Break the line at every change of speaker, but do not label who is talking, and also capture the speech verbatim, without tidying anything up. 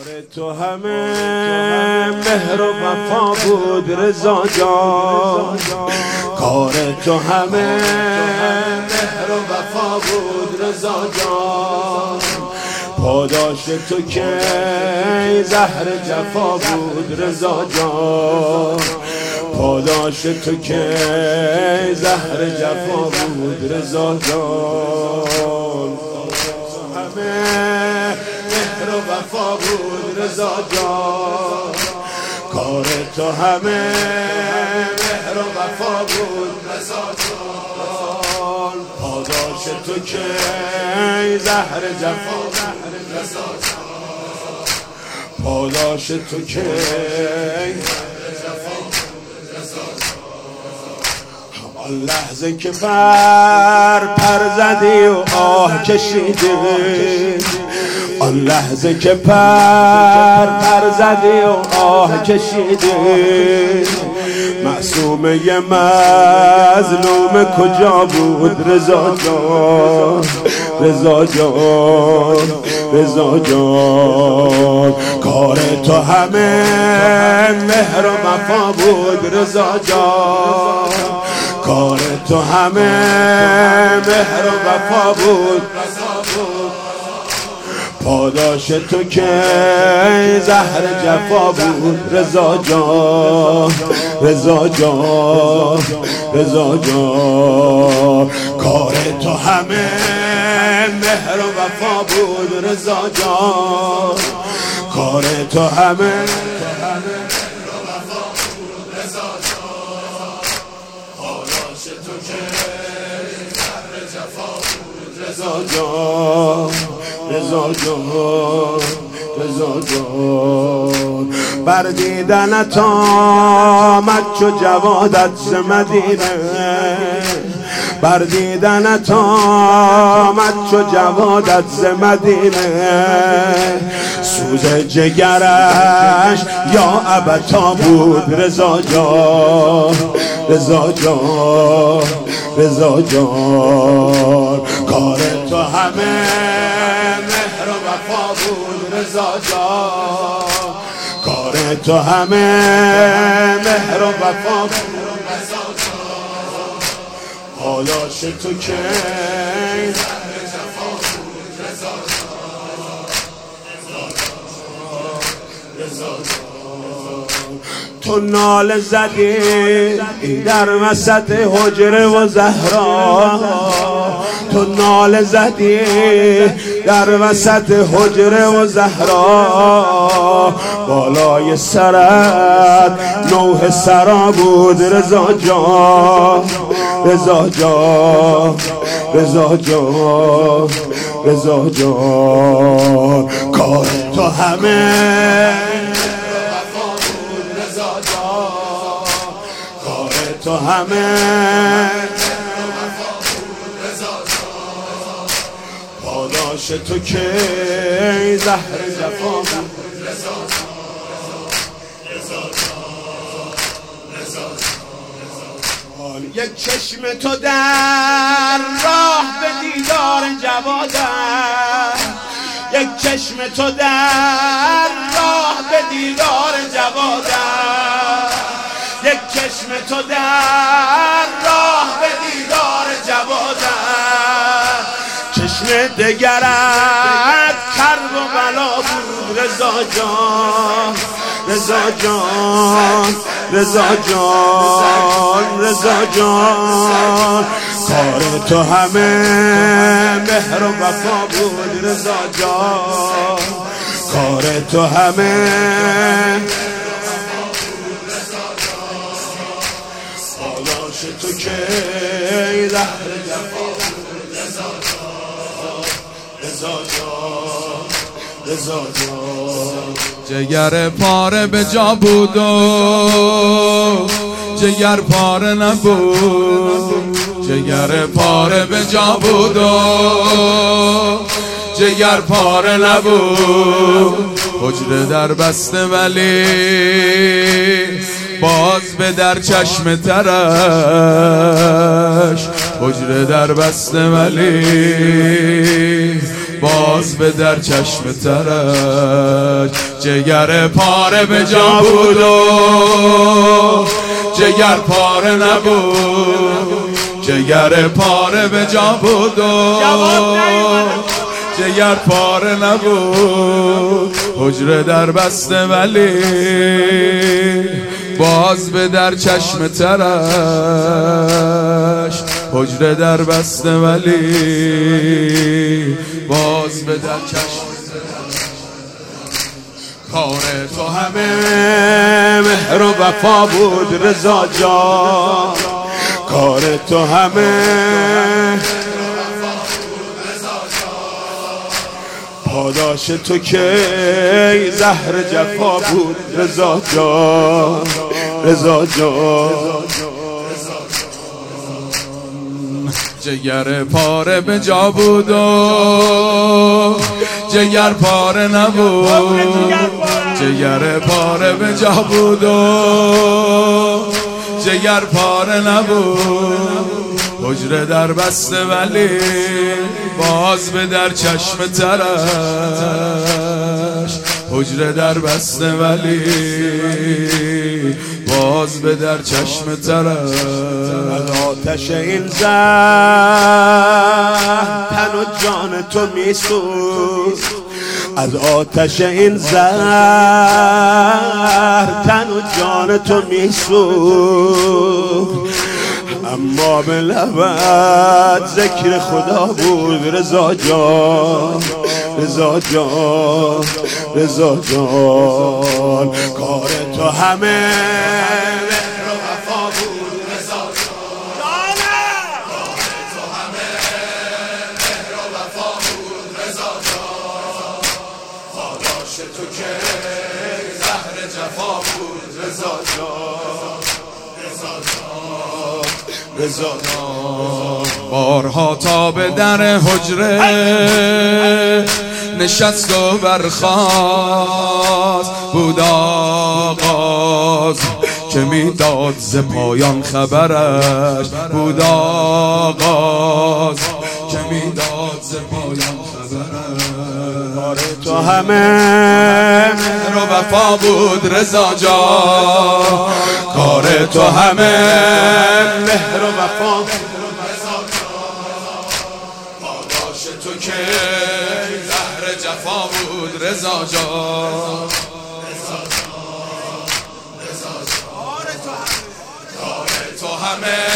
تو همه مهر و وفا بود رضا جان، کار تو همه مهر و وفا بود رضا جان. پاداش تو که زهر جفا بود رضا جان، پاداش تو که زهر جفا بود رضا جان. همه مهر و وفا بود رضا جان، کار تو همه مهر و وفا بود رضا جان. پاداش تو که زهر جفا بود رضا جان، پاداش تو که آن لحظه که پر پر زدی و آه کشیدی، آن لحظه که پر پر زدی و آه کشیدی، معصومه مظلوم کجا بود رضا جان، رضا جان، رضا جان. کار تو همه مهر و وفا بود رضا جان، کار تو همه مهر و وفا بود رضا جان. پاداش تو که زهر جفا بود رضا جان، رضا جان، رضا جان. کار تو همه مهر و وفا بود رضا جان، کار تو همه رضا جان، رضا جان، رضا جان. بر دیدنت آمد چو جوادت ز مدینه، بر دیدنت آمد چو جوادت ز مدینه، سوز جگرش یا ابتا بود رضا جان، رضا جان، رضا جان. کار تو همه مهر و وفا بود رضا جان، کار تو همه مهر و وفا بود رضا جان. پاداش تو که زهر جفا بود رضا جان، رضا جان. تو ناله زدی در وسط حجره و زهرا، تو ناله زدی در وسط حجره و زهرا، بالای سرت نوح سرا بود رضا جان، رضا جان، رضا جان، رضا جان. کار تو همه تو همه پاداش تو که زهر جفا بود رضا جان. یک چشم تو در راه به دیدار جوادت، یک چشم تو در راه به دیدار جوادت، یک چشم تو در راه به دیدار جوادت، چشم دگرت کرب و بلا بود رضا جان، رضا جان، رضا جان، رضا جان. کار تو همه مهر و وفا بود رضا جان، کار تو همه تو که زهر جفا بود رضا جان، رضا جان، رضا جان.
جگر پاره به جا بود و جگر پاره نبود، جگر پاره به جا بود و جگر پاره نبود. حجره در بسته ولی باز به در چشم ترش، حجره در بسته ولی باز به در چشم ترش. جگر پاره به جا بود و جگر پاره نبود، جگر پاره به جا بود و جگر پاره نبود. حجره در بسته ولی باز به در چشم ترش، حجره در بسته ولی باز به در چشم ترش.
کار تو همه مهر و وفا بود رضا جان، کار تو همه پاداش تو که زهر جفا بود رضا جان، رضا جان.
جگر پاره به جا بود و جگر پاره نبود، جگر پاره به جا بود و جگر پاره نبود. حجره در بسته ولی باز به در چشم ترش، حجره در بسته ولی باز به در چشم ترش.
از آتش این زهر تن و جان تو میسوز، از آتش این زهر تن و جان تو میسوز. اما به لبت ذکر خدا بود رضا جان، رضا جان، رضا جان. کار تو همه مهر و وفا بود رضا جان، کار تو همه مهر و وفا بود رضا جان. پاداش تو که زهر جفا بود رضا جان، رضا جان، رضا جان.
بارها تا به در حجره نشست و برخاست، بود آغاز که میداد ز پایان خبرش، بود آغاز که میداد ز پایان خبرش.
کار تو همه
مهر و وفا بود رضا جان، کار تو همه
مهر و وفا.
پاداش تو که زهر جفا بود رضا جان، رضا جان، رضا جان. کار تو همه